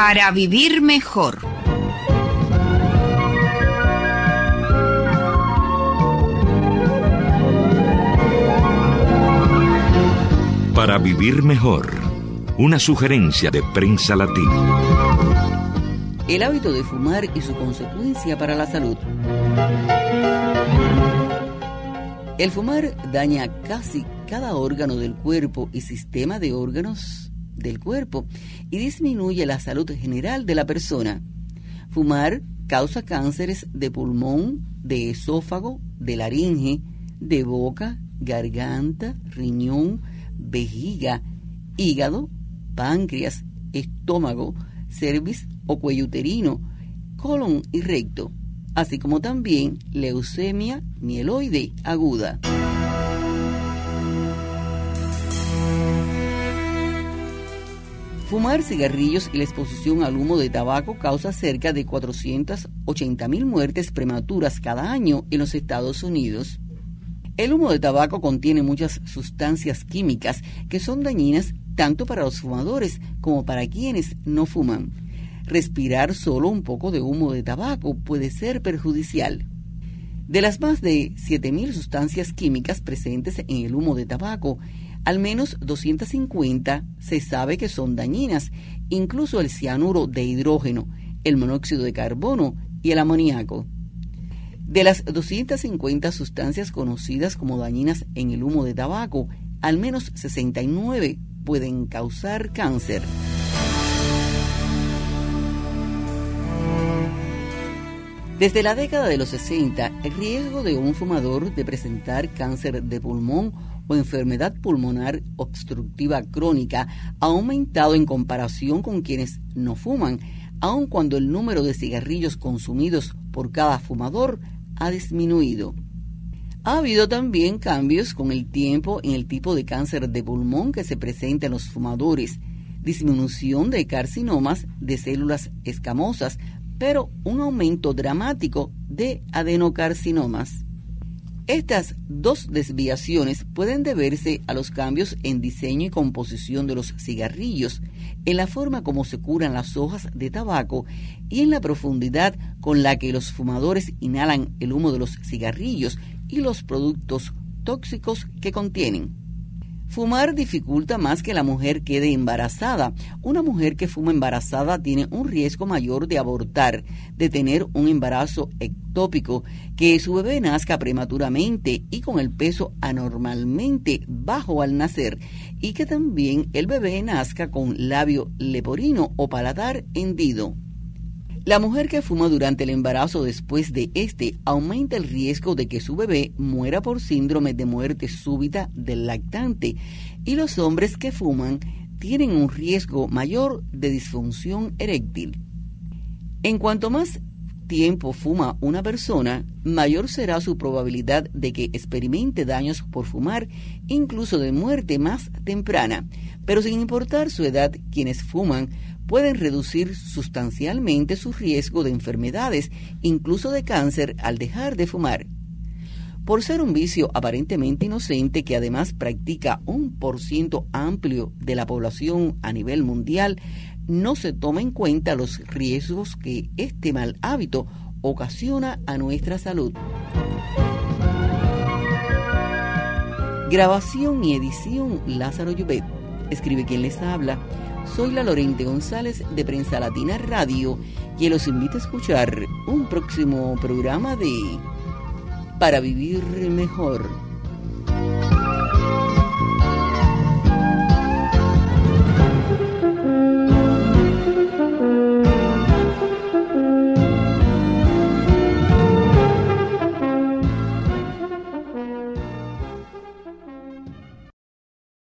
Para vivir mejor. Para vivir mejor. Una sugerencia de Prensa Latina. El hábito de fumar y su consecuencia para la salud. El fumar daña casi cada órgano del cuerpo y sistema de órganos del cuerpo y disminuye la salud general de la persona. Fumar causa cánceres de pulmón, de esófago, de laringe, de boca, garganta, riñón, vejiga, hígado, páncreas, estómago, cervix o cuello uterino, colon y recto, así como también leucemia mieloide aguda. Fumar cigarrillos y la exposición al humo de tabaco causa cerca de 480,000 muertes prematuras cada año en los Estados Unidos. El humo de tabaco contiene muchas sustancias químicas que son dañinas tanto para los fumadores como para quienes no fuman. Respirar solo un poco de humo de tabaco puede ser perjudicial. De las más de 7,000 sustancias químicas presentes en el humo de tabaco, al menos 250 se sabe que son dañinas, incluso el cianuro de hidrógeno, el monóxido de carbono y el amoníaco. De las 250 sustancias conocidas como dañinas en el humo de tabaco, al menos 69 pueden causar cáncer. Desde la década de los 60, el riesgo de un fumador de presentar cáncer de pulmón o enfermedad pulmonar obstructiva crónica ha aumentado en comparación con quienes no fuman, aun cuando el número de cigarrillos consumidos por cada fumador ha disminuido. Ha habido también cambios con el tiempo en el tipo de cáncer de pulmón que se presenta en los fumadores, disminución de carcinomas de células escamosas, pero un aumento dramático de adenocarcinomas. Estas dos desviaciones pueden deberse a los cambios en diseño y composición de los cigarrillos, en la forma como se curan las hojas de tabaco y en la profundidad con la que los fumadores inhalan el humo de los cigarrillos y los productos tóxicos que contienen. Fumar dificulta más que la mujer quede embarazada. Una mujer que fuma embarazada tiene un riesgo mayor de abortar, de tener un embarazo ectópico, que su bebé nazca prematuramente y con el peso anormalmente bajo al nacer, y que también el bebé nazca con labio leporino o paladar hendido. La mujer que fuma durante el embarazo después de este aumenta el riesgo de que su bebé muera por síndrome de muerte súbita del lactante, y los hombres que fuman tienen un riesgo mayor de disfunción eréctil. En cuanto más tiempo fuma una persona, mayor será su probabilidad de que experimente daños por fumar, incluso de muerte más temprana. Pero sin importar su edad, quienes fuman pueden reducir sustancialmente su riesgo de enfermedades, incluso de cáncer, al dejar de fumar. Por ser un vicio aparentemente inocente que además practica un % amplio de la población a nivel mundial, no se toma en cuenta los riesgos que este mal hábito ocasiona a nuestra salud. Grabación y edición Lázaro Llobet. Escribe quien les habla. Soy la Lorente González de Prensa Latina Radio y los invito a escuchar un próximo programa de Para Vivir Mejor.